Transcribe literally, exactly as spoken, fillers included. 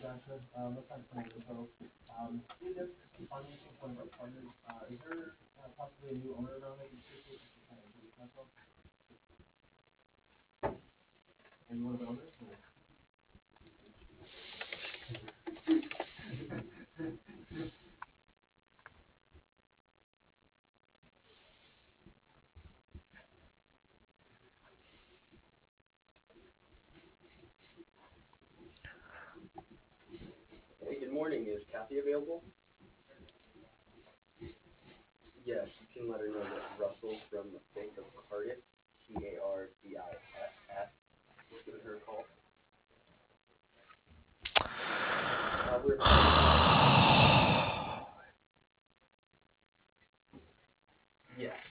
Hey, good morning. Is Kathy available? Yes, you can let her know that Russell from Bank of Cardiff, C A R D I F F, is giving her a call. Uh, we're Yes.